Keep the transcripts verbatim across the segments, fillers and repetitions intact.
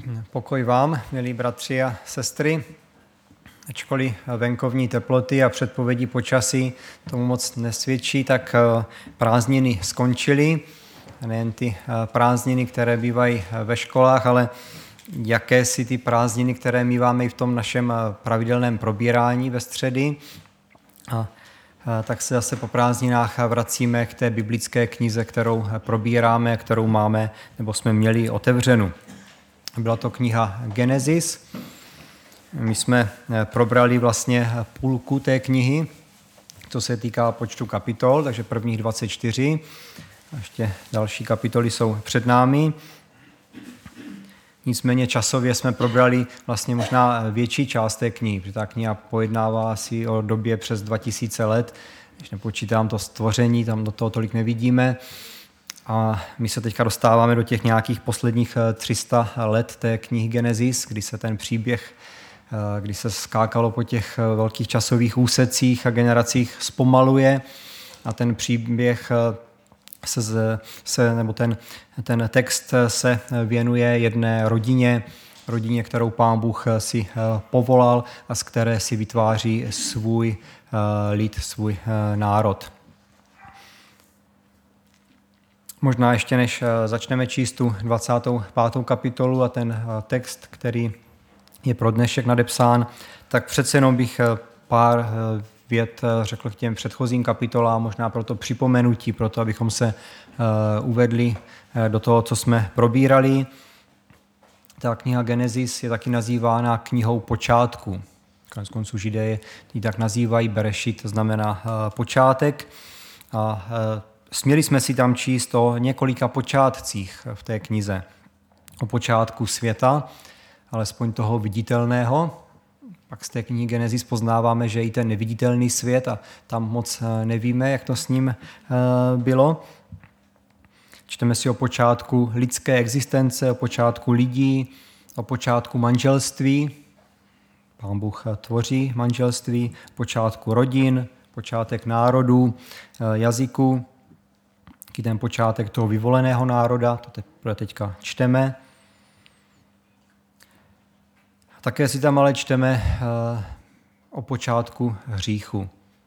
Pokoj vám, milí bratři a sestry. Ačkoliv venkovní teploty a předpovědi počasí tomu moc nesvědčí, tak prázdniny skončily. Nejen ty prázdniny, které bývají ve školách, ale jakési ty prázdniny, které míváme i v tom našem pravidelném probírání ve středy. A tak se zase po prázdninách vracíme k té biblické knize, kterou probíráme, kterou máme, nebo jsme měli otevřenu. Byla to kniha Genesis. My jsme probrali vlastně půlku té knihy, co se týká počtu kapitol, takže prvních dvacet čtyři. Ještě další kapitoly jsou před námi. Nicméně časově jsme probrali vlastně možná větší část té knihy, protože ta kniha pojednává asi o době přes dva tisíce let. Když nepočítám to stvoření, tam do toho tolik nevidíme. A my se teďka dostáváme do těch nějakých posledních tři sta let té knihy Genesis, kdy se ten příběh, kdy se skákalo po těch velkých časových úsecích a generacích zpomaluje a ten příběh se, se nebo ten, ten text se věnuje jedné rodině, rodině, kterou Pán Bůh si povolal a z které si vytváří svůj lid, svůj národ. Možná ještě než začneme číst tu dvacátou pátou kapitolu a ten text, který je pro dnešek nadepsán, tak přece jenom bych pár vět řekl k těm předchozím kapitolám, možná pro to připomenutí, pro to, abychom se uvedli do toho, co jsme probírali. Ta kniha Genesis je taky nazývána knihou počátku. Konec konců Židé ji tak nazývají Berešit, to znamená počátek. A směli jsme si tam číst o několika počátcích v té knize. O počátku světa, alespoň toho viditelného. Pak z té knihy Genesis poznáváme, že i ten neviditelný svět a tam moc nevíme, jak to s ním bylo. Čteme si o počátku lidské existence, o počátku lidí, o počátku manželství. Pán Bůh tvoří manželství, počátku rodin, počátek národů, jazyku, taky ten počátek toho vyvoleného národa, to teprve teďka čteme. Také si tam ale čteme o počátku hříchu.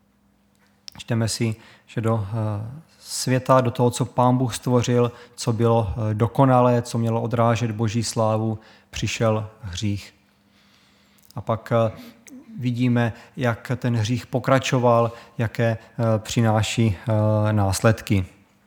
Čteme si, že do světa, do toho, co Pán Bůh stvořil, co bylo dokonalé, co mělo odrážet Boží slávu, přišel hřích. A pak vidíme, jak ten hřích pokračoval, jaké přináší následky.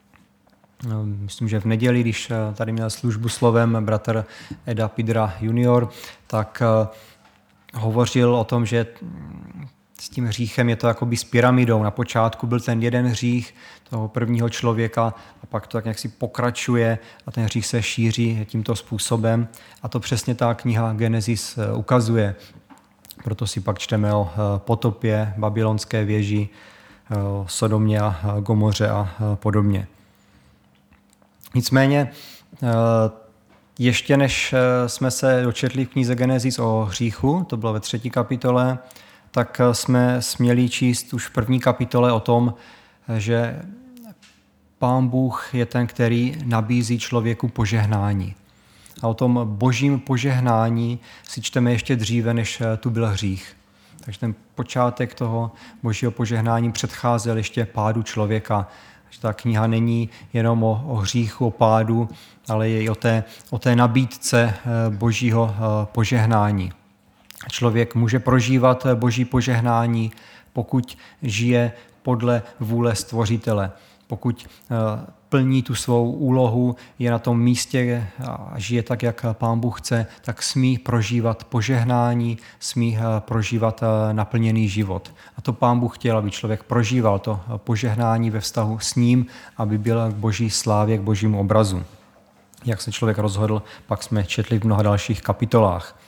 Myslím, že v neděli, když tady měl službu slovem bratr Eda Pidra junior, tak hovořil o tom, že s tím hříchem je to jakoby s pyramidou. Na počátku byl ten jeden hřích toho prvního člověka a pak to tak nějak si pokračuje a ten hřích se šíří tímto způsobem. A to přesně ta kniha Genesis ukazuje. Proto si pak čteme o potopě, babylonské věži, o Sodomě a Gomoře a podobně. Nicméně, ještě než jsme se dočetli v knize Genesis o hříchu, to bylo ve třetí kapitole, tak jsme směli číst už v první kapitole o tom, že Pán Bůh je ten, který nabízí člověku požehnání. A o tom božím požehnání si čteme ještě dříve, než tu byl hřích. Takže ten počátek toho božího požehnání předcházel ještě pádu člověka. Takže ta kniha není jenom o, o hříchu, o pádu, ale je i o té, o té nabídce božího požehnání. Člověk může prožívat boží požehnání, pokud žije podle vůle Stvořitele. Pokud plní tu svou úlohu, je na tom místě a žije tak, jak Pán Bůh chce, tak smí prožívat požehnání, smí prožívat naplněný život. A to Pán Bůh chtěl, aby člověk prožíval to požehnání ve vztahu s ním, aby byl k boží slávě, k božímu obrazu. Jak se člověk rozhodl, pak jsme četli v mnoha dalších kapitolách.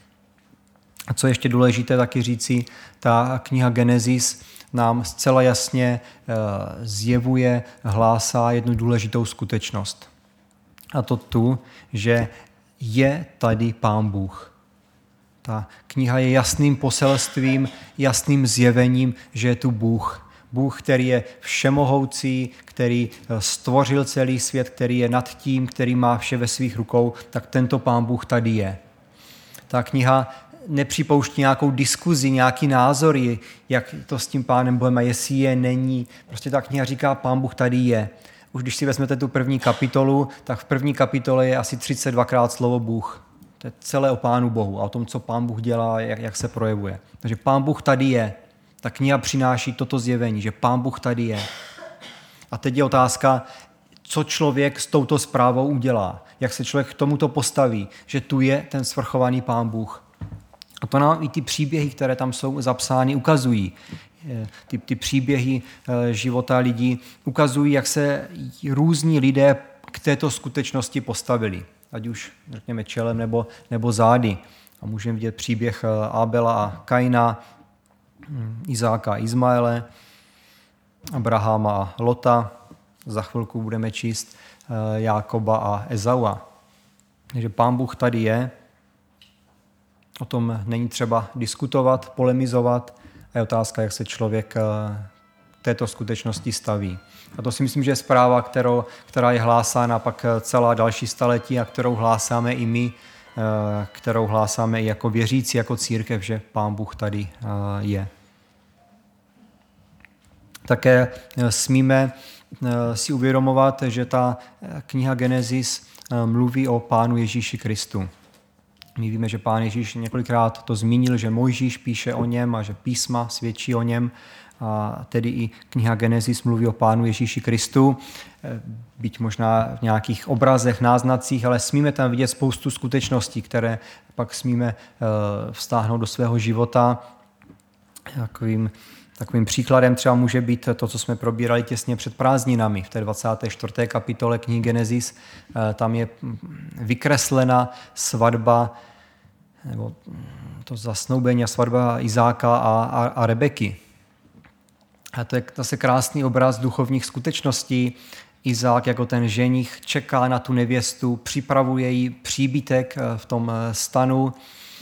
A co ještě důležité taky říci, ta kniha Genesis nám zcela jasně zjevuje, hlásá jednu důležitou skutečnost. A to tu, že je tady Pán Bůh. Ta kniha je jasným poselstvím, jasným zjevením, že je tu Bůh. Bůh, který je všemohoucí, který stvořil celý svět, který je nad tím, který má vše ve svých rukou, tak tento Pán Bůh tady je. Ta kniha nepřipouští nějakou diskuzi, nějaký názory, jak to s tím Pánem Bohem a jestli je, není. Prostě ta kniha říká, Pán Bůh tady je. Už když si vezmete tu první kapitolu, tak v první kapitole je asi třicet dvakrát slovo Bůh. To je celé o Pánu Bohu a o tom, co Pán Bůh dělá, jak, jak se projevuje. Takže Pán Bůh tady je. Ta kniha přináší toto zjevení, že Pán Bůh tady je. A teď je otázka, co člověk s touto zprávou udělá. Jak se člověk k tomuto postaví, že tu je ten svrchovaný Pán Bůh. A to nám i ty příběhy, které tam jsou zapsány, ukazují. Ty, ty příběhy života lidí ukazují, jak se různí lidé k této skutečnosti postavili. Ať už, řekněme, čelem nebo, nebo zády. A můžeme vidět příběh Abela a Kaina, Izáka a Izmaele, Abrahama a Lota. Za chvilku budeme číst Jákoba a Ezaua. Takže Pán Bůh tady je. O tom není třeba diskutovat, polemizovat. A je otázka, jak se člověk k této skutečnosti staví. A to si myslím, že je zpráva, kterou, která je hlásána pak celá další staletí a kterou hlásáme i my, kterou hlásáme i jako věřící, jako církev, že Pán Bůh tady je. Také smíme si uvědomovat, že ta kniha Genesis mluví o Pánu Ježíši Kristu. My víme, že Pán Ježíš několikrát to zmínil, že Mojžíš píše o něm a že písma svědčí o něm. A tedy i kniha Genesis mluví o Pánu Ježíši Kristu, byť možná v nějakých obrazech, náznacích, ale smíme tam vidět spoustu skutečností, které pak smíme vztáhnout do svého života. Takovým, takovým příkladem třeba může být to, co jsme probírali těsně před prázdninami. V té dvacáté čtvrté kapitole knihy Genesis tam je vykreslena svatba, nebo to zasnoubení a svatba Izáka a, a, a Rebeky. A to je zase krásný obraz duchovních skutečností. Izák jako ten ženich čeká na tu nevěstu, připravuje jí příbytek v tom stanu.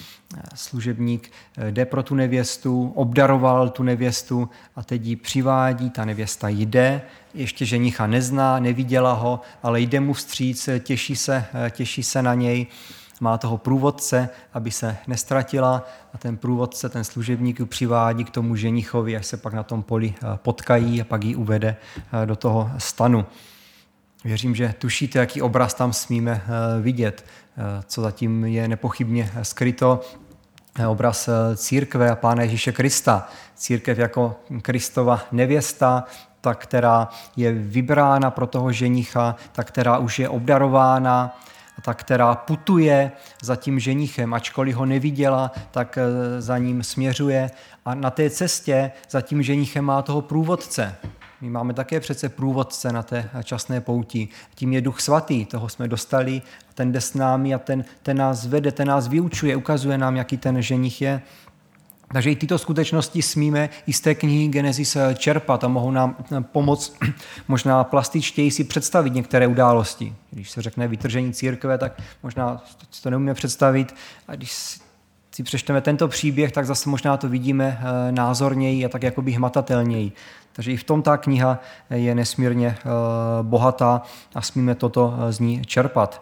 Služebník jde pro tu nevěstu, obdaroval tu nevěstu a teď ji přivádí, ta nevěsta jde, ještě ženicha nezná, neviděla ho, ale jde mu vstříc, těší se, těší se na něj, má toho průvodce, aby se nestratila a ten průvodce, ten služebník ji přivádí k tomu ženichovi, až se pak na tom poli potkají a pak ji uvede do toho stanu. Věřím, že tušíte, jaký obraz tam smíme vidět, co zatím je nepochybně skryto. Obraz církve a Pána Ježíše Krista. Církev jako Kristova nevěsta, ta, která je vybrána pro toho ženicha, ta, která už je obdarována, ta, která putuje za tím ženichem, ačkoliv ho neviděla, tak za ním směřuje a na té cestě za tím ženichem má toho průvodce. My máme také přece průvodce na té časné pouti. Tím je Duch Svatý, toho jsme dostali, ten jde s námi a ten, ten nás vede, ten nás vyučuje, ukazuje nám, jaký ten ženich je. Takže i tyto skutečnosti smíme i z té knihy Genesis čerpat a mohou nám pomoct možná plastičtěji si představit některé události. Když se řekne vytržení církve, tak možná si to neumíme představit. A když si přečteme tento příběh, tak zase možná to vidíme názorněji a tak jakoby hmatatelněji. Takže i v tom ta kniha je nesmírně bohatá a smíme toto z ní čerpat.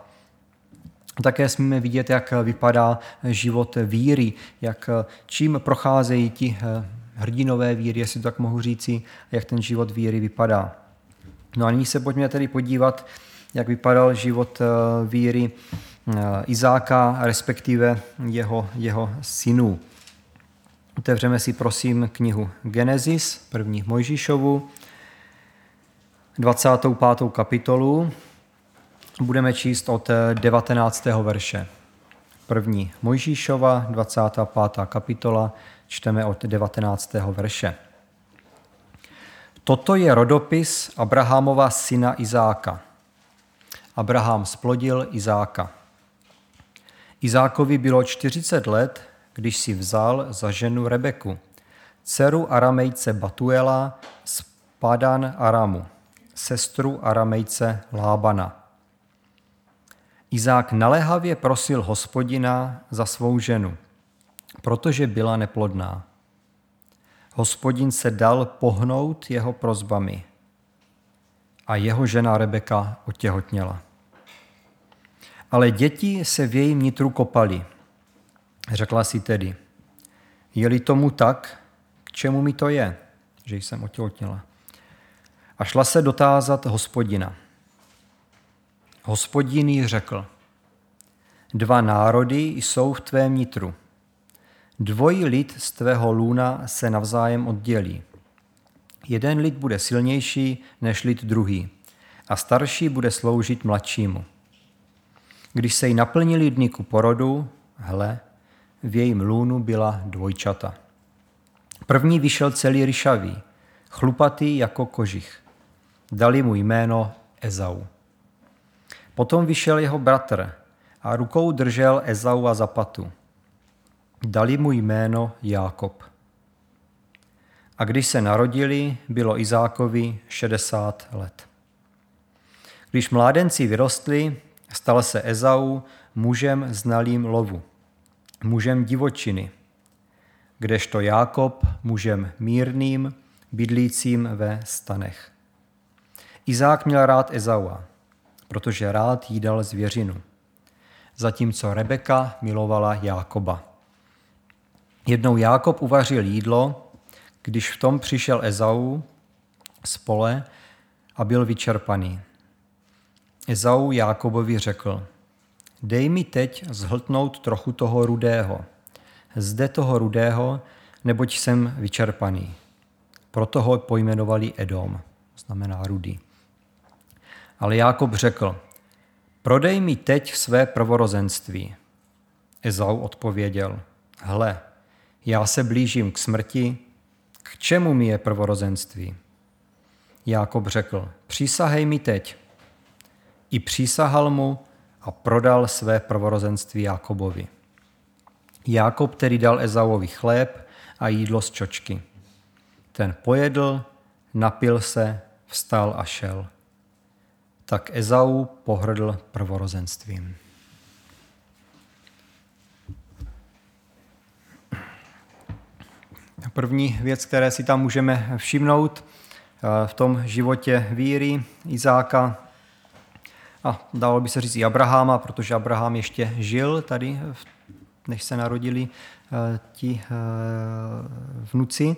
Také smíme vidět, jak vypadá život víry, jak čím procházejí ti hrdinové víry, jestli to tak mohu říci, jak ten život víry vypadá. No a nyní se pojďme tedy podívat, jak vypadal život víry Izáka, respektive jeho, jeho synů. Otevřeme si prosím knihu Genesis, první Mojžíšovu, dvacátou pátou kapitolu. Budeme číst od devatenáctého verše. První Mojžíšova, dvacátá pátá kapitola, čteme od devatenáctého verše. Toto je rodopis Abrahamova syna Izáka. Abraham splodil Izáka. Izákovi bylo čtyřicet let, když si vzal za ženu Rebeku, dceru Aramejce Batuela z Padan Aramu, sestru Aramejce Lábana. Izák naléhavě prosil Hospodina za svou ženu, protože byla neplodná. Hospodin se dal pohnout jeho prosbami a jeho žena Rebeka otěhotněla. Ale děti se v jejím nitru kopaly. Řekla si tedy, je-li tomu tak, k čemu mi to je, že jsem otěhotněla. A šla se dotázat Hospodina. Hospodin jí řekl, dva národy jsou v tvém nitru. Dvojí lid z tvého lůna se navzájem oddělí. Jeden lid bude silnější než lid druhý a starší bude sloužit mladšímu. Když se jí naplnili dny ku porodu, hle, v jejím lůnu byla dvojčata. První vyšel celý ryšavý, chlupatý jako kožich. Dali mu jméno Ezau. Potom vyšel jeho bratr a rukou držel Ezaua za patu. Dali mu jméno Jákob. A když se narodili, bylo Izákovi šedesát let. Když mládenci vyrostli, stal se Ezau mužem znalým lovu, mužem divočiny, kdežto Jákob mužem mírným, bydlícím ve stanech. Izák měl rád Ezaua, protože rád jídal zvěřinu, zatímco Rebeka milovala Jákoba. Jednou Jákob uvařil jídlo, když v tom přišel Ezau z pole a byl vyčerpaný. Ezau Jákobovi řekl, dej mi teď zhltnout trochu toho rudého, zde toho rudého, neboť jsem vyčerpaný. Proto ho pojmenovali Edom, znamená rudý. Ale Jákob řekl, prodej mi teď své prvorozenství. Ezau odpověděl, hle, já se blížím k smrti, k čemu mi je prvorozenství? Jákob řekl, přísahej mi teď. I přísahal mu a prodal své prvorozenství Jákobovi. Jákob tedy dal Ezauovi chléb a jídlo z čočky. Ten pojedl, napil se, vstal a šel. Tak Ezau pohrdl prvorozenstvím. První věc, které si tam můžeme všimnout v tom životě víry Izáka, a dalo by se říct i Abraháma, protože Abraham ještě žil tady, než se narodili ti vnuci,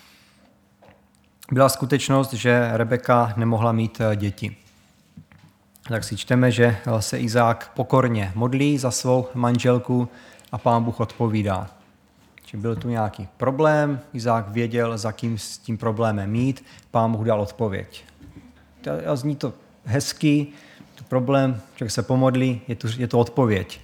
byla skutečnost, že Rebeka nemohla mít děti. Tak si čteme, že se Izák pokorně modlí za svou manželku a Pán Bůh odpovídá. Že byl tu nějaký problém, Izák věděl, za kým s tím problémem mít, Pán Bůh dal odpověď. A zní to hezky, to problém, člověk se pomodlí, je to, je to odpověď.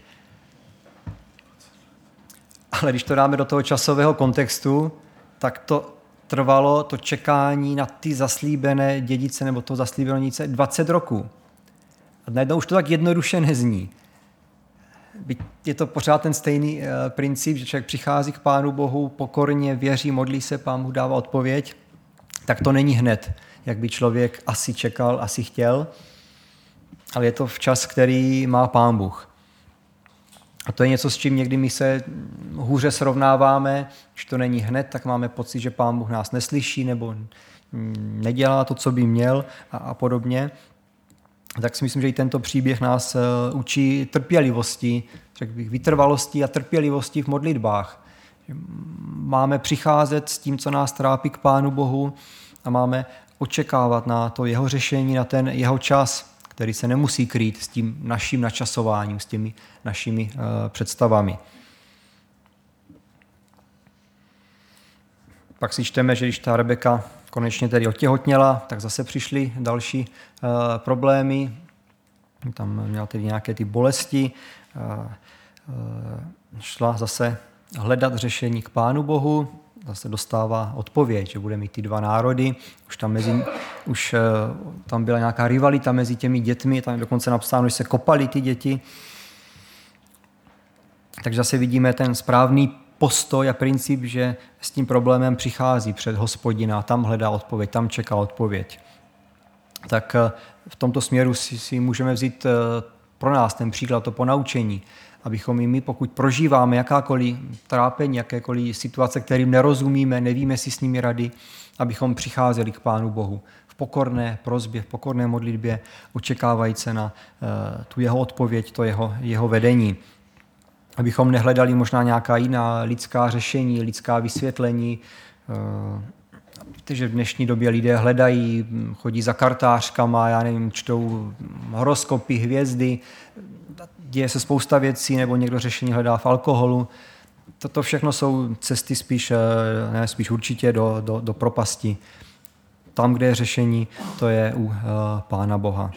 Ale když to dáme do toho časového kontextu, tak to trvalo, to čekání na ty zaslíbené dědice nebo to zaslíbené dědice dvacet roků. A najednou už to tak jednoduše nezní. Je to pořád ten stejný princip, že člověk přichází k Pánu Bohu, pokorně věří, modlí se, Pán Bůh dává odpověď, tak to není hned, jak by člověk asi čekal, asi chtěl, ale je to včas, který má Pán Bůh. A to je něco, s čím někdy my se hůře srovnáváme, když to není hned, tak máme pocit, že Pán Bůh nás neslyší nebo nedělá to, co by měl a, a podobně. Tak si myslím, že i tento příběh nás učí trpělivosti, řekl bych, vytrvalosti a trpělivosti v modlitbách. Máme přicházet s tím, co nás trápí, k Pánu Bohu a máme očekávat na to jeho řešení, na ten jeho čas, který se nemusí krýt s tím naším načasováním, s těmi našimi uh, představami. Pak si čteme, že když ta Rebeka konečně tedy otěhotněla, tak zase přišly další uh, problémy. Tam měla tedy nějaké ty bolesti. Uh, uh, šla zase hledat řešení k Pánu Bohu. Zase dostává odpověď, že bude mít ty dva národy. Už tam, mezi, už, uh, tam byla nějaká rivalita mezi těmi dětmi. Tam je dokonce napsáno, že se kopali ty děti. Takže zase vidíme ten správný postoj a princip, že s tím problémem přichází před Hospodina a tam hledá odpověď, tam čeká odpověď. Tak v tomto směru si, si můžeme vzít pro nás ten příklad, to ponaučení. abychom i my, pokud prožíváme jakákoliv trápení, jakékoliv situace, kterým nerozumíme, nevíme si s nimi rady, abychom přicházeli k Pánu Bohu v pokorné prosbě, v pokorné modlitbě, očekávající na uh, tu jeho odpověď, to jeho, jeho vedení. Abychom nehledali možná nějaká jiná lidská řešení, lidská vysvětlení. Uh, víte, že v dnešní době lidé hledají, chodí za kartářkama, já nevím, čtou horoskopy, hvězdy, děje se spousta věcí, nebo někdo řešení hledá v alkoholu. Toto všechno jsou cesty spíš, ne, spíš určitě do, do, do propasti. Tam, kde je řešení, to je u uh, Pána Boha.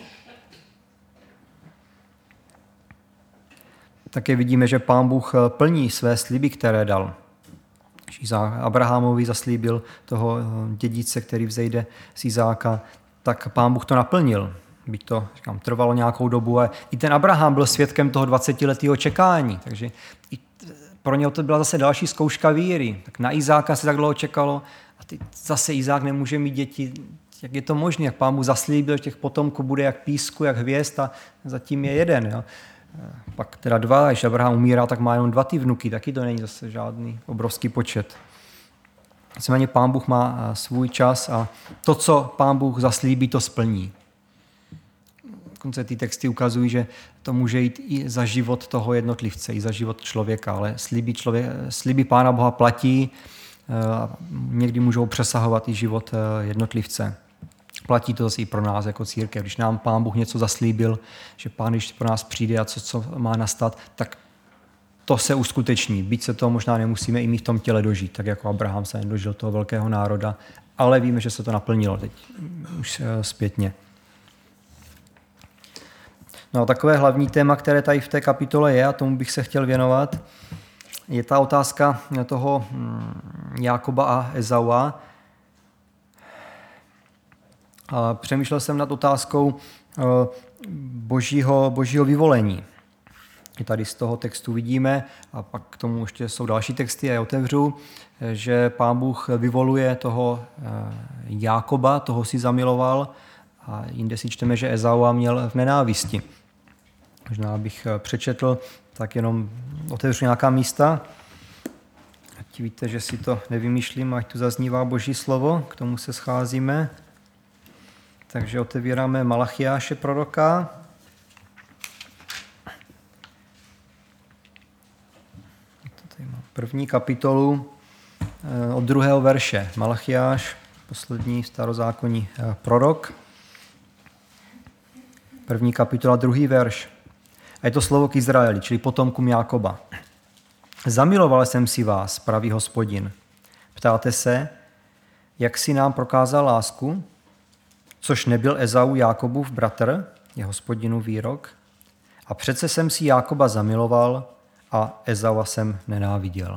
Také vidíme, že Pán Bůh plní své sliby, které dal. Abrahamovi zaslíbil toho dědice, který vzejde z Izáka, tak Pán Bůh to naplnil. Byť to říkám, trvalo nějakou dobu a i ten Abraham byl svědkem toho dvacetiletého čekání, takže i pro něho to byla zase další zkouška víry. Tak na Izáka se tak dlouho čekalo a teď zase Izák nemůže mít děti. Jak je to možné? Jak Pán Bůh zaslíbil, že těch potomků bude jak písku, jak hvězd a zatím je jeden. Jo? Pak teda dva, když Abraham umírá, tak má jenom dva ty vnuky, taky to není zase žádný obrovský počet. Nicméně Pán Bůh má svůj čas a to, co Pán Bůh zaslíbí, to splní. Dokonce ty texty ukazují, že to může jít i za život toho jednotlivce, i za život člověka, ale sliby, člověk, sliby Pána Boha platí, někdy můžou přesahovat i život jednotlivce. Platí to zase i pro nás jako církev. Když nám Pán Bůh něco zaslíbil, že Pán, když pro nás přijde a co, co má nastat, tak to se uskuteční. Byť se to možná nemusíme i my v tom těle dožít, tak jako Abraham se nedožil toho velkého národa, ale víme, že se to naplnilo teď už zpětně. No a takové hlavní téma, které tady v té kapitole je, a tomu bych se chtěl věnovat, je ta otázka toho Jákoba a Ezaua. A přemýšlel jsem nad otázkou božího, božího vyvolení. I tady z toho textu vidíme, a pak k tomu ještě jsou další texty, a je otevřu, že Pán Bůh vyvoluje toho Jákoba, toho si zamiloval, a jinde si čteme, že Ezaua měl v nenávisti. Možná bych přečetl, tak jenom otevřu nějaká místa. Ať víte, že si to nevymýšlím, ať tu zaznívá Boží slovo, k tomu se scházíme. Takže otevíráme Malachiáše proroka. Tady mám první kapitolu od druhého verše. Malachiáš, poslední starozákonní prorok. První kapitola, druhý verš. A je to slovo k Izraeli, čili potomkům Jákoba. Zamiloval jsem si vás, pravý Hospodin. Ptáte se, jak si nám prokázal lásku, což nebyl Ezau Jákobův bratr, je Hospodinův výrok. A přece jsem si Jákoba zamiloval a Ezaua jsem nenáviděl.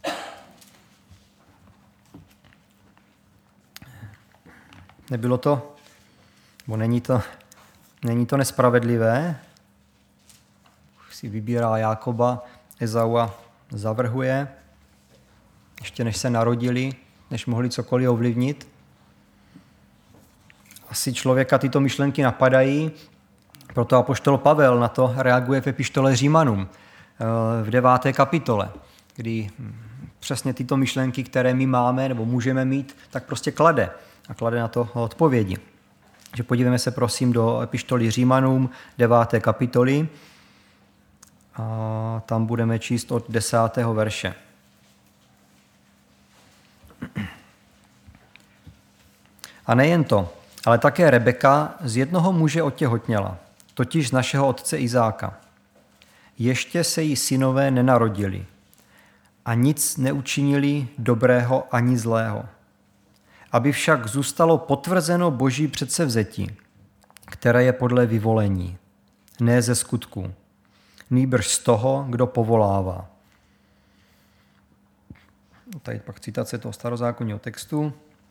Nebylo to, bo není to, není to nespravedlivé, si vybírá Jákoba, Ezaua zavrhuje, ještě než se narodili, než mohli cokoliv ovlivnit. Asi člověka tyto myšlenky napadají, proto apoštol Pavel na to reaguje v epištole Římanům v deváté kapitole, kdy přesně tyto myšlenky, které my máme nebo můžeme mít, tak prostě klade a klade na to odpovědi. Takže podívejme se prosím do epištoly Římanům deváté kapitoly, a tam budeme číst od desátého verše. A nejen to, ale také Rebeka z jednoho muže otěhotněla, totiž z našeho otce Izáka. Ještě se jí synové nenarodili a nic neučinili dobrého ani zlého. Aby však zůstalo potvrzeno Boží předsevzetí, které je podle vyvolení, ne ze skutků, nýbrž z toho, kdo povolává. Tady pak citace toho starozákonního textu.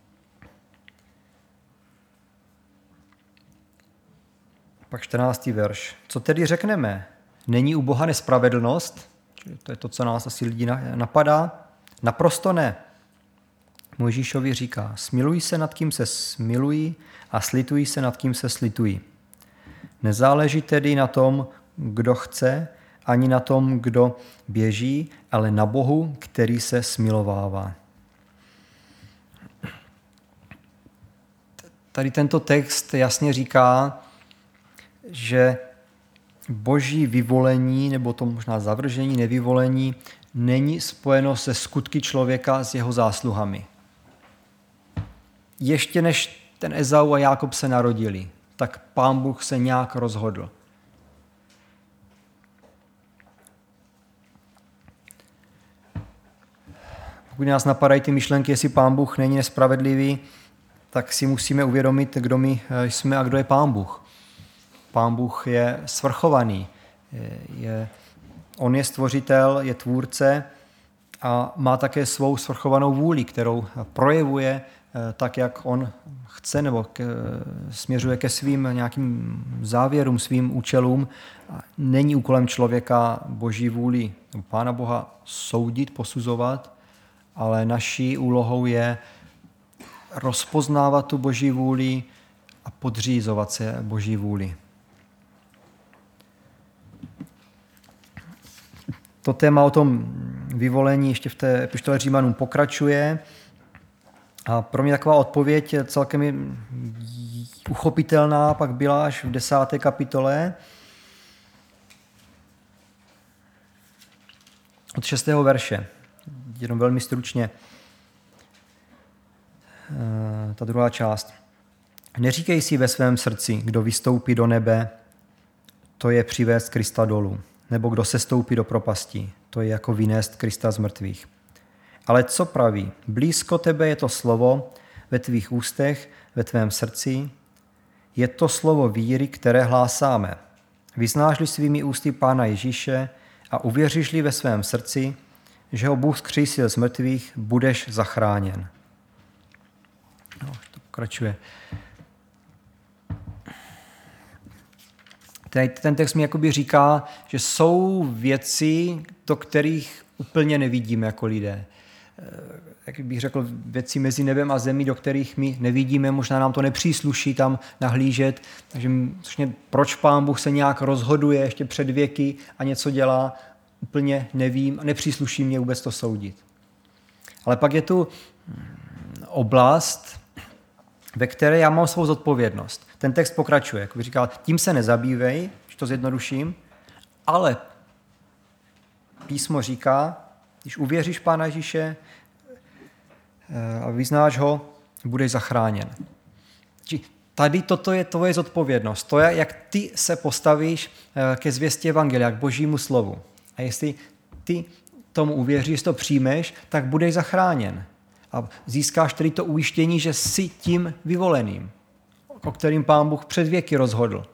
Pak čtrnáctý verš. Co tedy řekneme? Není u Boha nespravedlnost? Čili to je to, co nás asi lidi napadá. Naprosto ne. Mojžíšovi říká, smiluj se nad kým se smilují a slituj se nad kým se slitují. Nezáleží tedy na tom, kdo chce, ani na tom, kdo běží, ale na Bohu, který se smilovává. Tady tento text jasně říká, že boží vyvolení, nebo to možná zavržení, nevyvolení, není spojeno se skutky člověka s jeho zásluhami. Ještě než ten Ezau a Jákob se narodili, tak Pán Bůh se nějak rozhodl. Pokud nás napadají ty myšlenky, jestli Pán Bůh není nespravedlivý, tak si musíme uvědomit, kdo my jsme a kdo je Pán Bůh. Pán Bůh je svrchovaný. Je, je, on je stvořitel, je tvůrce a má také svou svrchovanou vůli, kterou projevuje tak, jak on chce nebo k, směřuje ke svým nějakým závěrům, svým účelům. Není úkolem člověka boží vůli Pána Boha soudit, posuzovat, ale naší úlohou je rozpoznávat tu boží vůli a podřízovat se boží vůli. To téma o tom vyvolení ještě v té epištole Římanům pokračuje. A pro mě taková odpověď celkem uchopitelná pak byla až v desáté kapitole od šestého verše. Jenom velmi stručně ta druhá část. Neříkej si ve svém srdci, kdo vystoupí do nebe, to je přivést Krista dolů, nebo kdo sestoupí do propasti, to je jako vynést Krista z mrtvých. Ale co praví? Blízko tebe je to slovo ve tvých ústech, ve tvém srdci. Je to slovo víry, které hlásáme. Vyznáš-li svými ústy Pána Ježíše a uvěříš-li ve svém srdci, že ho Bůh vzkřísil z mrtvých, budeš zachráněn. No, to pokračuje. Ten text mi jakoby říká, že jsou věci, do kterých úplně nevidíme jako lidé. Jak bych řekl, věci mezi nebem a zemí, do kterých my nevidíme, možná nám to nepřísluší tam nahlížet. Takže vlastně, proč Pán Bůh se nějak rozhoduje ještě před věky a něco dělá, úplně nevím a nepřísluší mě vůbec to soudit. Ale pak je tu oblast, ve které já mám svou zodpovědnost. Ten text pokračuje, jak bych říkal, tím se nezabývej, když to zjednoduším, ale písmo říká, když uvěříš Pána Ježíše a vyznáš ho, budeš zachráněn. Tady toto je tvoje zodpovědnost. To je, jak ty se postavíš ke zvěstě evangelia, k božímu slovu. A jestli ty tomu uvěříš, to přijmeš, tak budeš zachráněn. A získáš tedy to ujištění, že jsi tím vyvoleným, o kterým Pán Bůh před věky rozhodl.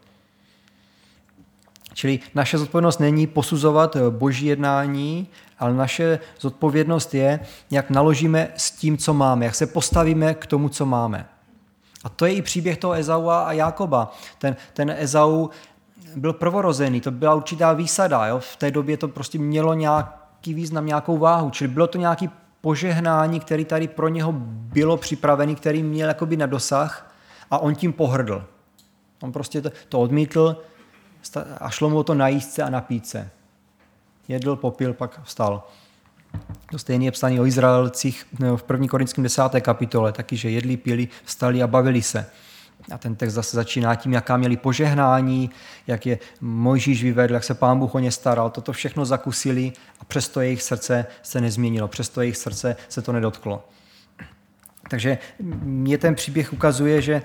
Čili naše zodpovědnost není posuzovat boží jednání, ale naše zodpovědnost je, jak naložíme s tím, co máme, jak se postavíme k tomu, co máme. A to je i příběh toho Ezaua a Jákoba. Ten, ten Ezau byl prvorozený, to byla určitá výsada. Jo? V té době to prostě mělo nějaký význam, nějakou váhu. Čili bylo to nějaký požehnání, který tady pro něho bylo připravený, který měl jakoby na dosah a on tím pohrdl. On prostě to, to odmítl a šlo mu to najíst se a napít se. Jedl, popil, pak vstal. To stejně je psaný o Izraelcích v první Korinském desáté kapitole, taky, že jedli, pili, vstali a bavili se. A ten text zase začíná tím, jaká měli požehnání, jak je Mojžíš vyvedl, jak se Pán Bůh o ně staral. Toto všechno zakusili a přesto jejich srdce se nezměnilo, přesto jejich srdce se to nedotklo. Takže mě ten příběh ukazuje, že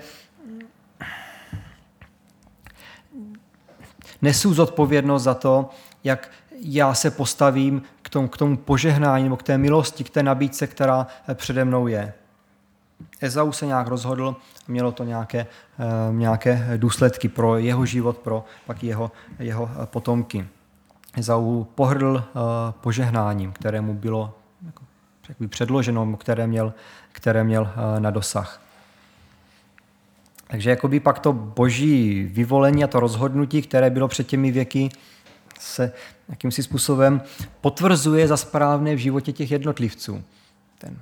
nesu zodpovědnost za to, jak já se postavím k tomu, k tomu požehnání nebo k té milosti, k té nabídce, která přede mnou je. Ezau se nějak rozhodl a mělo to nějaké, nějaké důsledky pro jeho život, pro pak jeho, jeho potomky. Ezau pohrdl požehnáním, které mu bylo jako, předloženo, které měl, které měl na dosah. Takže jakoby pak to boží vyvolení a to rozhodnutí, které bylo před těmi věky, se jakýmsi způsobem potvrzuje za správné v životě těch jednotlivců. Ten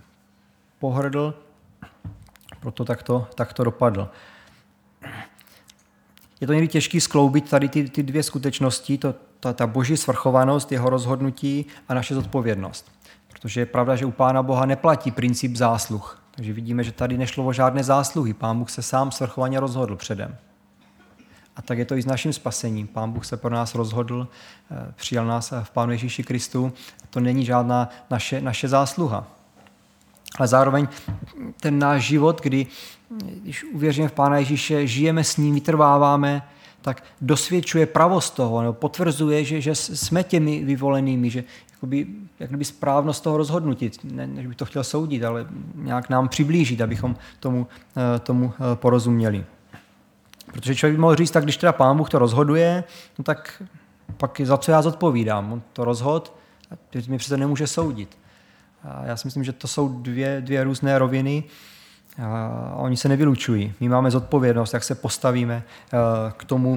pohrdl, proto takto, takto dopadl. je to někdy těžké skloubit tady ty, ty dvě skutečnosti, to, ta, ta boží svrchovanost, jeho rozhodnutí a naše zodpovědnost. Protože je pravda, že u Pána Boha neplatí princip zásluh. Takže vidíme, že tady nešlo o žádné zásluhy. Pán Bůh se sám svrchovaně rozhodl předem. A tak je to i s naším spasením. Pán Bůh se pro nás rozhodl, přijal nás v Pánu Ježíši Kristu. To není žádná naše, naše zásluha. Ale zároveň ten náš život, kdy, když uvěříme v Pána Ježíše, žijeme s ním, vytrváváme, tak dosvědčuje pravost toho, nebo potvrzuje, že, že jsme těmi vyvolenými, že jakoby, jak kdyby správnost toho rozhodnutí, ne, než bych to chtěl soudit, ale nějak nám přiblížit, abychom tomu, tomu porozuměli. Protože člověk by mohl říct, tak když teda Pán Bůh to rozhoduje, no tak pak za co já zodpovídám? On to rozhod, teď mi přece nemůže soudit. A já si myslím, že to jsou dvě, dvě různé roviny a oni se nevylučují. My máme zodpovědnost, jak se postavíme k tomu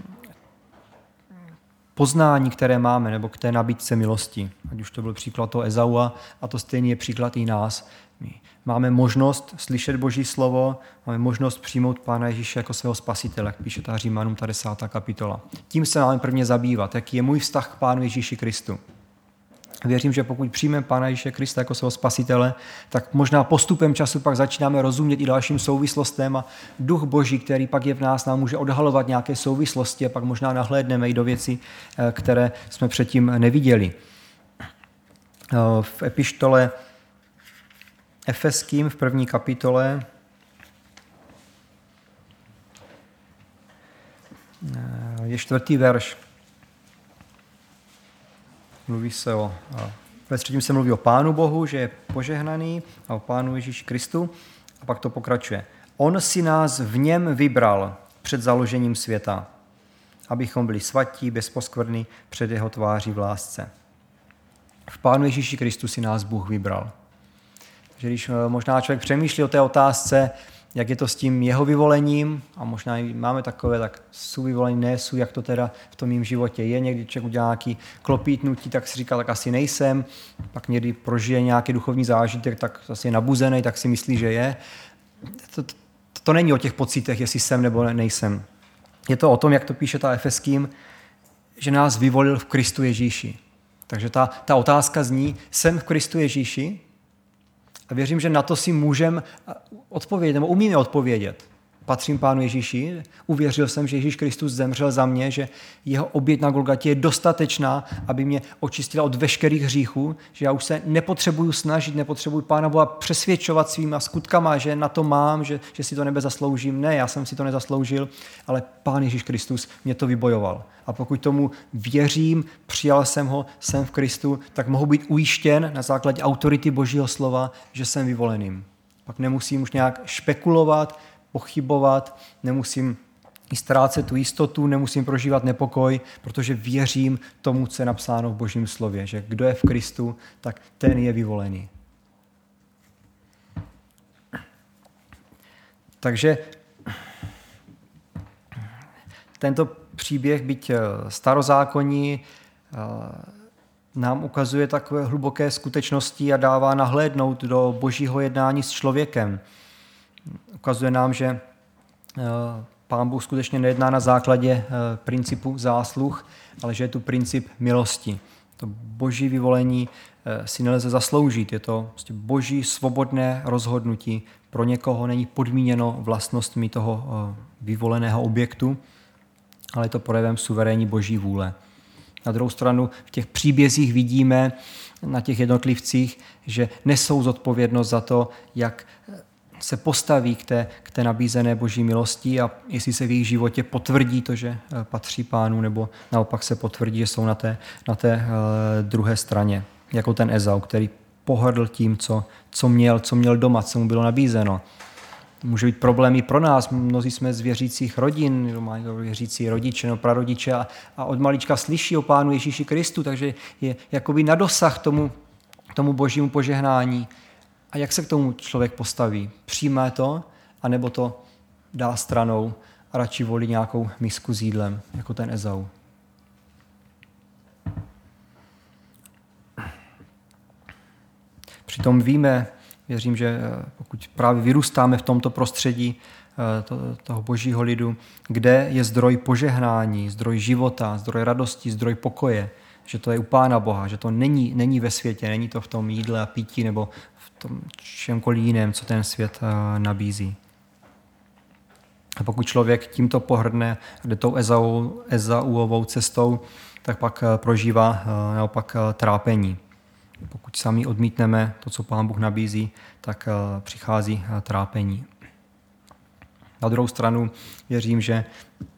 poznání, které máme, nebo k té nabídce milosti. Ať už to byl příklad toho Ezaua, a to stejný je příklad i nás. My máme možnost slyšet Boží slovo, máme možnost přijmout Pána Ježíše jako svého spasitele, jak píše ta Římanům ta desátá kapitola. Tím se máme prvně zabývat, jaký je můj vztah k Pánu Ježíši Kristu. Věřím, že pokud přijmeme Pána Ježíše Krista jako svého spasitele, tak možná postupem času pak začínáme rozumět i dalším souvislostem a duch Boží, který pak je v nás, nám může odhalovat nějaké souvislosti a pak možná nahlédneme i do věcí, které jsme předtím neviděli. V epištole Efeským v první kapitole je čtvrtý verš. Mluví se o, ve třetím se mluví o Pánu Bohu, že je požehnaný, a o Pánu Ježíši Kristu. A pak to pokračuje. On si nás v něm vybral před založením světa, abychom byli svatí, bez poskvrny před jeho tváří v lásce. V Pánu Ježíši Kristu si nás Bůh vybral. Takže když možná člověk přemýšlí o té otázce, jak je to s tím jeho vyvolením, a možná máme takové, tak jsou vyvolení, ne jsou, jak to teda v tom mým životě je. Někdy člověk udělá nějaký klopítnutí, tak si říká, tak asi nejsem. Pak někdy prožije nějaký duchovní zážitek, tak zase je nabuzený, tak si myslí, že je. To, to, to není o těch pocitech, jestli jsem nebo nejsem. Je to o tom, jak to píše ta Efeským, že nás vyvolil v Kristu Ježíši. Takže ta, ta otázka zní, jsem v Kristu Ježíši? A věřím, že na to si můžeme odpovědět, nebo umíme odpovědět. Patřím Pánu Ježíši, uvěřil jsem, že Ježíš Kristus zemřel za mě, že jeho oběť na Golgatě je dostatečná, aby mě očistila od veškerých hříchů, že já už se nepotřebuju snažit, nepotřebuju Pána Boha přesvědčovat svýma skutkama, že na to mám, že, že si to nebe zasloužím. Ne, já jsem si to nezasloužil, ale Pán Ježíš Kristus mě to vybojoval. A pokud tomu věřím, přijal jsem ho, jsem v Kristu, tak mohu být ujištěn na základě autority Božího slova, že jsem vyvoleným. Pak nemusím už nějak špekulovat, pochybovat, nemusím ztrácet tu jistotu, nemusím prožívat nepokoj, protože věřím tomu, co je napsáno v Božím slově, že kdo je v Kristu, tak ten je vyvolený. Takže tento příběh, byť starozákonní, nám ukazuje takové hluboké skutečnosti a dává nahlédnout do Božího jednání s člověkem. Ukazuje nám, že Pán Bůh skutečně nejedná na základě principu zásluh, ale že je tu princip milosti. To Boží vyvolení si nelze zasloužit. Je to prostě Boží svobodné rozhodnutí. Pro někoho není podmíněno vlastnostmi toho vyvoleného objektu, ale je to projevem suverénní Boží vůle. Na druhou stranu v těch příbězích vidíme na těch jednotlivcích, že nesou zodpovědnost za to, jak se postaví k té, k té nabízené Boží milosti a jestli se v jejich životě potvrdí to, že patří Pánu, nebo naopak se potvrdí, že jsou na té, na té uh, druhé straně. Jako ten Ezau, který pohrdl tím, co, co měl, co měl doma, co mu bylo nabízeno. Může být problém i pro nás. Mnozí jsme z věřících rodin, mají věřící rodiče nebo prarodiče a, a od malička slyší o Pánu Ježíši Kristu, takže je jakoby na dosah tomu, tomu Božímu požehnání. A jak se k tomu člověk postaví? Přijme to, anebo to dá stranou a radši volí nějakou misku s jídlem, jako ten Ezau. Přitom víme, věřím, že pokud právě vyrůstáme v tomto prostředí toho božího lidu, kde je zdroj požehnání, zdroj života, zdroj radosti, zdroj pokoje, že to je u Pána Boha, že to není, není ve světě, není to v tom jídle a pití nebo v tom čemkoliv jiném, co ten svět nabízí. A pokud člověk tímto pohrdne, jde tou Ezauovou cestou, tak pak prožívá naopak trápení. Pokud sami odmítneme to, co Pán Bůh nabízí, tak přichází trápení. Na druhou stranu věřím, že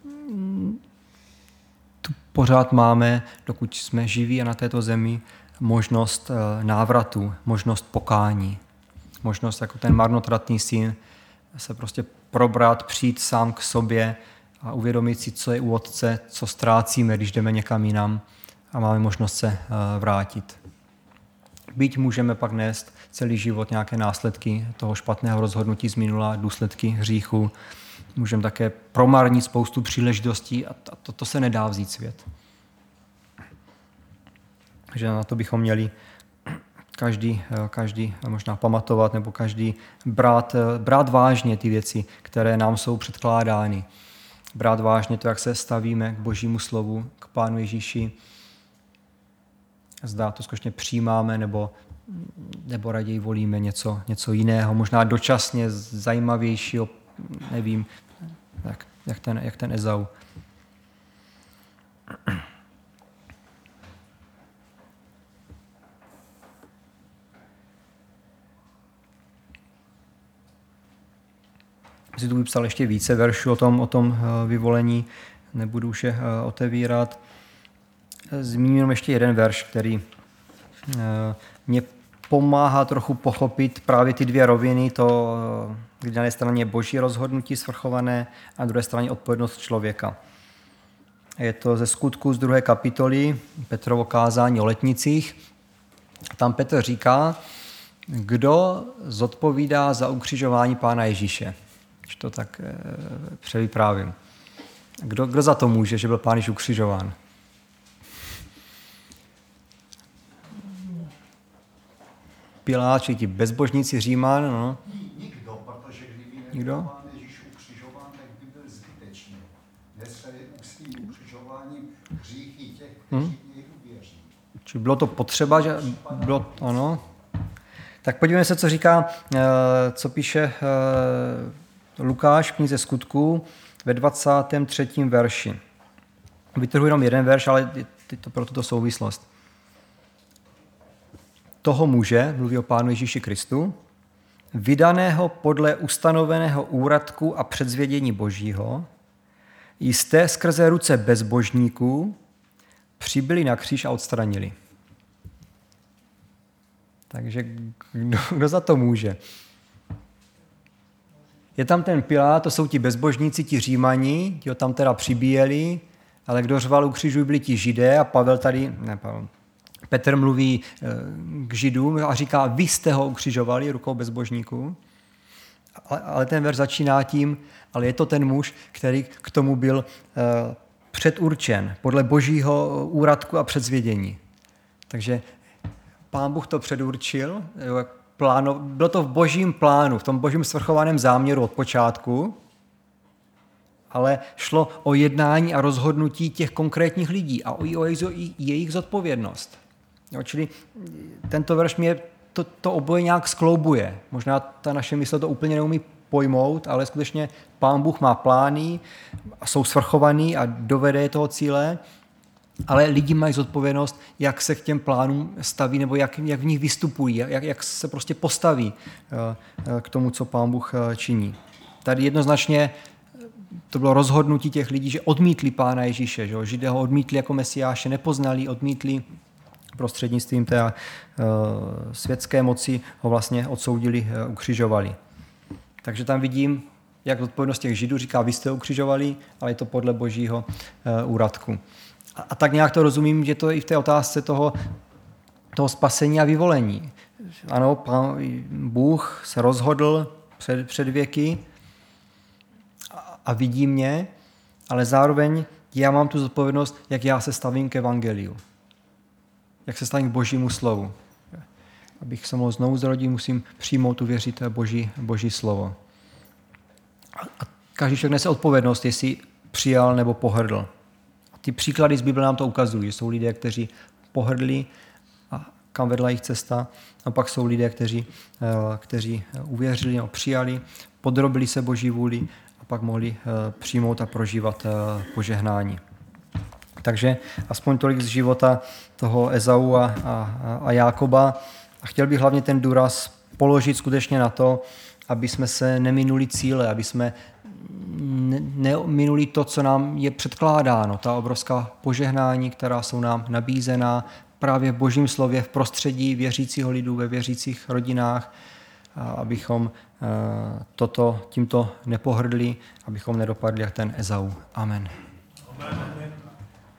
tu pořád máme, dokud jsme živí a na této zemi, možnost návratu, možnost pokání. Možnost jako ten marnotratný syn se prostě probrat, přijít sám k sobě a uvědomit si, co je u Otce, co ztrácíme, když jdeme někam jinam a máme možnost se vrátit. Byť můžeme pak nést celý život nějaké následky toho špatného rozhodnutí z minula, důsledky hříchu, můžeme také promarnit spoustu příležitostí a to, to se nedá vzít svět. Takže na to bychom měli každý, každý možná pamatovat nebo každý brát, brát vážně ty věci, které nám jsou předkládány. Brát vážně to, jak se stavíme k Božímu slovu, k Pánu Ježíši. Zda to skutečně přijímáme nebo, nebo raději volíme něco, něco jiného, možná dočasně zajímavějšího, nevím, jak, jak, ten, jak ten Ezau. Si tu vypsal ještě více veršů o tom, o tom vyvolení, nebudu už je otevírat. Zmíním ještě jeden verš, který mě pomáhá trochu pochopit právě ty dvě roviny, to, kdy na jedné straně je boží rozhodnutí svrchované a na druhé straně odpovědnost člověka. Je to ze Skutků z druhé kapitoly, Petrovo kázání o letnicích. Tam Petr říká, kdo zodpovídá za ukřižování Pána Ježíše. Když to tak e, převyprávím. Kdo, kdo za to může, že byl Pán Ježíš ukřižován? Pilát, či ti bezbožníci Říman, no. Nikdo, protože kdyby Nikdo? nebyl Pán Ježíš ukřižován, tak by byl zbytečný. Nese s tím ukřižováním hříchy těch, kteří hmm? v něj uvěří. Či bylo to potřeba, že bylo, ano. Tak podívejme se, co říká, co píše Lukáš v knize Skutků ve dvacátém třetím verši. Vytrhuji jenom jeden verš, ale je to pro tuto souvislost. Toho muže, mluví o Pánu Ježíši Kristu, vydaného podle ustanoveného úradku a předzvědění Božího, jste skrze ruce bezbožníků přibyli na kříž a odstranili. Takže kdo, kdo za to může? Je tam ten Pilát, to jsou ti bezbožníci, ti Římani, ti ho tam teda přibíjeli, ale kdo řval u křížů, byli ti Židé a Pavel tady, ne Pavel, Petr mluví k Židům a říká, vy jste ho ukřižovali rukou bezbožníků. Ale ten verš začíná tím, ale je to ten muž, který k tomu byl předurčen podle božího úradku a předzvědění. Takže Pán Bůh to předurčil, pláno, bylo to v božím plánu, v tom božím svrchovaném záměru od počátku, ale šlo o jednání a rozhodnutí těch konkrétních lidí a o jejich zodpovědnost. Jo, čili tento verš mě to, to oboje nějak skloubuje. Možná ta naše mysl to úplně neumí pojmout, ale skutečně Pán Bůh má plány, jsou svrchovaný a dovede je toho cíle, ale lidi mají zodpovědnost, jak se k těm plánům staví nebo jak, jak v nich vystupují, jak, jak se prostě postaví k tomu, co Pán Bůh činí. Tady jednoznačně to bylo rozhodnutí těch lidí, že odmítli Pána Ježíše, že Židé ho odmítli jako Mesiáše, nepoznali, odmítli prostřednictvím té uh, světské moci, ho vlastně odsoudili, uh, ukřižovali. Takže tam vidím, jak odpovědnost těch Židů říká, vy jste ukřižovali, ale je to podle božího uh, úradku. A, a tak nějak to rozumím, že to je i v té otázce toho, toho spasení a vyvolení. Ano, Pán Bůh se rozhodl před, před věky a, a vidí mě, ale zároveň já mám tu zodpovědnost, jak já se stavím k evangeliu. Jak se stavím k božímu slovu. Abych se mohl znovu zrodit, musím přijmout, uvěřit boží, boží slovo. A každý člověk nese odpovědnost, jestli přijal nebo pohrdl. A ty příklady z Bible nám to ukazují, že jsou lidé, kteří pohrdli a kam vedla jejich cesta, a pak jsou lidé, kteří, kteří uvěřili nebo přijali, podrobili se Boží vůli a pak mohli přijmout a prožívat požehnání. Takže aspoň tolik z života toho Ezau a, a, a Jákoba. A chtěl bych hlavně ten důraz položit skutečně na to, aby jsme se neminuli cíle, aby jsme neminuli to, co nám je předkládáno, ta obrovská požehnání, která jsou nám nabízená právě v Božím slově, v prostředí věřícího lidu, ve věřících rodinách, abychom toto tímto nepohrdli, abychom nedopadli jak ten Ezau. Amen. Amen.